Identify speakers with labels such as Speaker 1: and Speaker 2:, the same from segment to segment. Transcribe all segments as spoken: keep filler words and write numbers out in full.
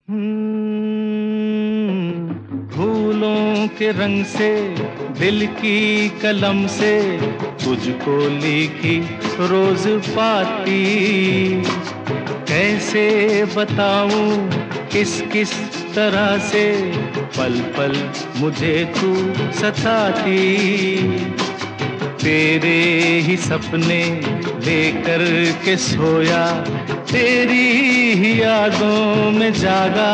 Speaker 1: हम्म, फूलों के रंग से दिल की कलम से तुझको लिखी रोज पाती, कैसे बताऊं किस किस तरह से पल पल मुझे तू सताती। तेरे ही सपने लेकर के सोया, तेरी ही यादों में जागा,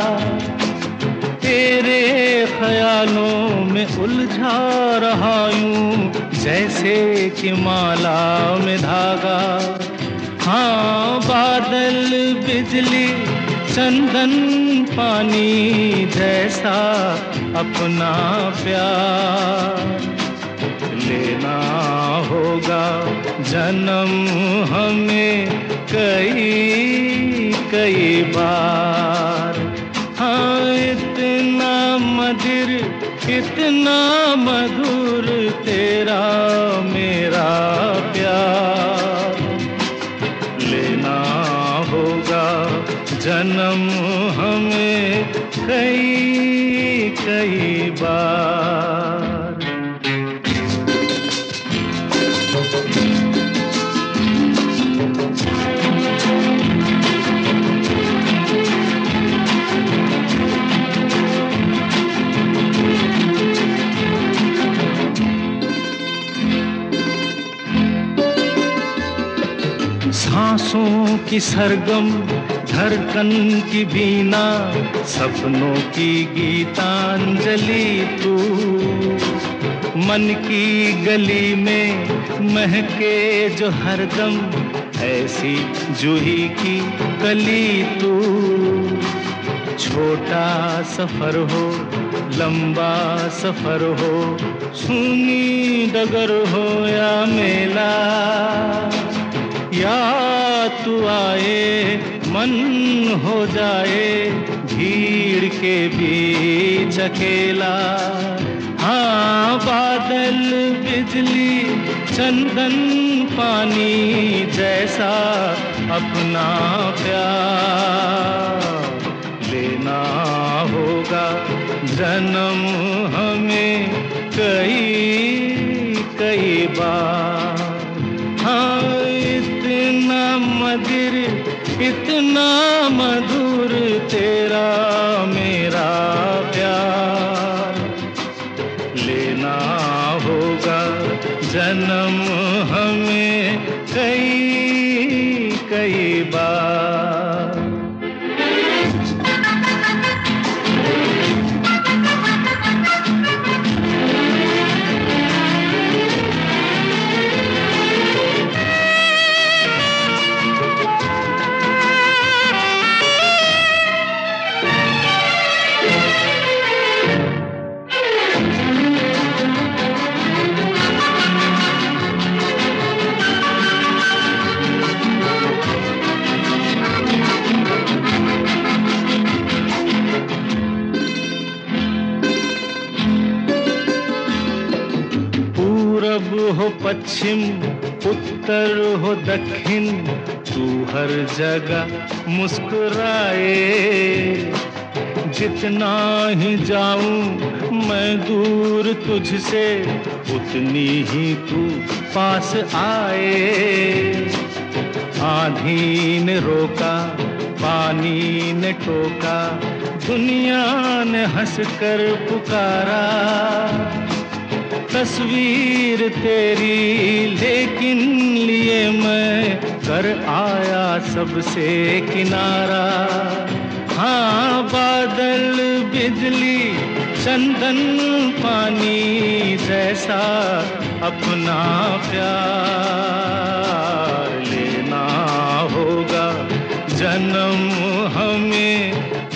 Speaker 1: तेरे ख्यालों में उलझा रहा यूं जैसे कि माला में धागा। हाँ, बादल बिजली चंदन पानी जैसा अपना प्यार लेना होगा जन्म हमें कई कई बार। हाँ, इतना मधुर इतना मधुर तेरा मेरा प्यार लेना होगा जन्म हमें कई कई बार। सांसों की सरगम धड़कन की बीना, सपनों की गीतांजलि तू, मन की गली में महके जो हरदम ऐसी जूही की कली तू। छोटा सफर हो लंबा सफर हो, सूनी डगर हो या मेला, या तू आए मन हो जाए भीड़ के बीच अकेला। हाँ, बादल बिजली चंदन पानी जैसा अपना प्यार लेना होगा जन्म हमें कई कई बार। हाँ, इतना मधुर इतना मधुर तेरा मेरा प्यार लेना होगा जन्म हमें कई कई बार। पूरब हो पश्चिम उत्तर हो दक्षिण, तू हर जगह मुस्कुराए। जितना ही जाऊं मैं दूर तुझसे, उतनी ही तू पास आए। आंधी ने रोका पानी ने टोका, दुनिया ने हंसकर पुकारा। तस्वीर तेरी लेकिन लिए मैं कर आया सबसे किनारा। हाँ, बादल बिजली चंदन पानी जैसा अपना प्यार लेना होगा जन्म हमें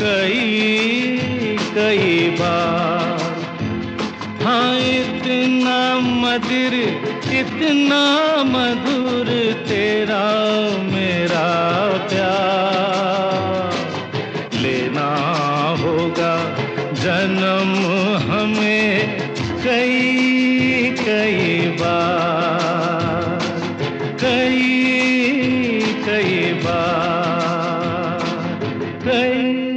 Speaker 1: कई कई बार। हाँ, इतना मधुर इतना मधुर तेरा मेरा प्यार लेना होगा जन्म हमें कई कई बार कई कई बार कई